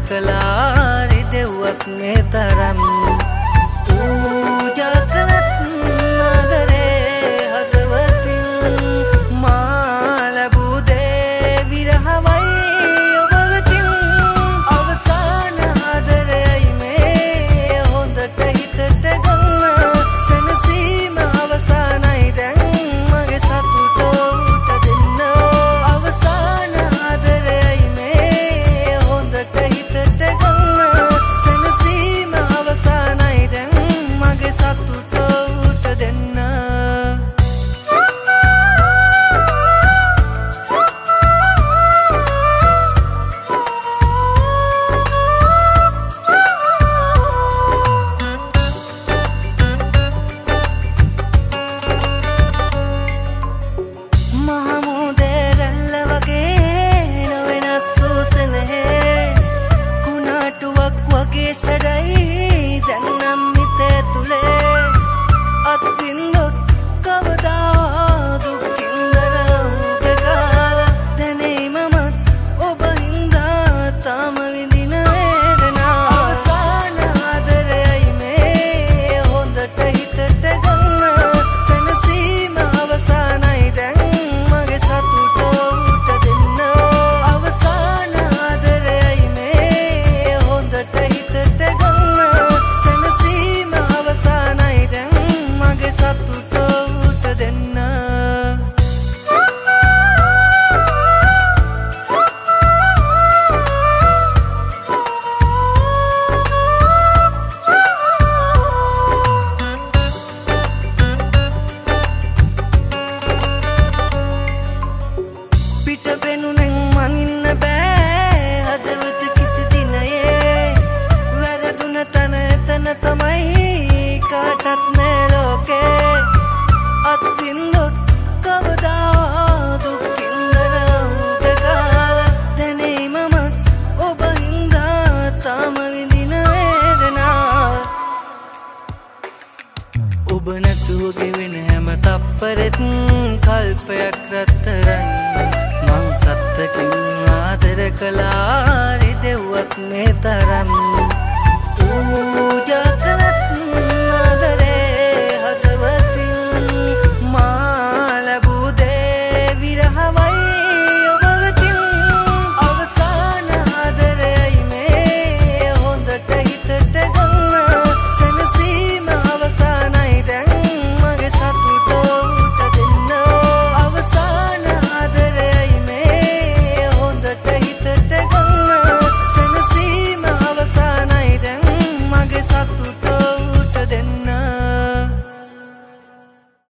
කලාරි දෙව්වක් මේ තරම් පූජා කළත් ආදරේ හදවතින් මා ලැබූ දේ විරහවයි ඔබ වෙතින් අවසාන ආදරයයි මේ හොඳට හිතට ගන්න සැනසීම අවසානයි දැන් මගේ සතුට උට දෙන්න අවසාන ආදරයයි මේ හොඳට හිතට ගන්න සැනසීම අවසානයි දැන් මගේ සතුට උට දෙන්න මහමුදේ රැල්ල වගේ නොවෙනස් වූ සෙනෙහේ කුණාටුවක් වගේ සැරයි දැන් නම් හිතේ තුලේ අත්විඳොත් කවදා දුකින්දර උදකාව දැනේ මමත් ඔබ හින්දා තාම විඳින වේදනාව අවසාන ආදරයයි මේ හොඳට හිතට ගන්න සැනසීම අවසානයි දැන් මගේ සතුට උට දෙන්න අවසාන ආදරයයි මේ හොඳට හිතට ගන්න සැනසීම අවසානයි දැන් මගේ සතුට උට දෙන්න පිට පෙනුනෙන් මනින්න බෑ හදවත කිසි දිනයේ වැරදුන තැන එතන තමයි කාටත් නෑ ලෝකේ අත්විඳොත් කවදා දුකින්දර උදකාව දැනේ මමත් ඔබ හින්දා තාම විඳින වේදනාව ඔබ නැතුව ගෙවෙන හැම තප්පරෙත් කල්පයක් රත්තරන් මං සත්තකින් ආදර කළාරි දෙව්වක් මේ තරම්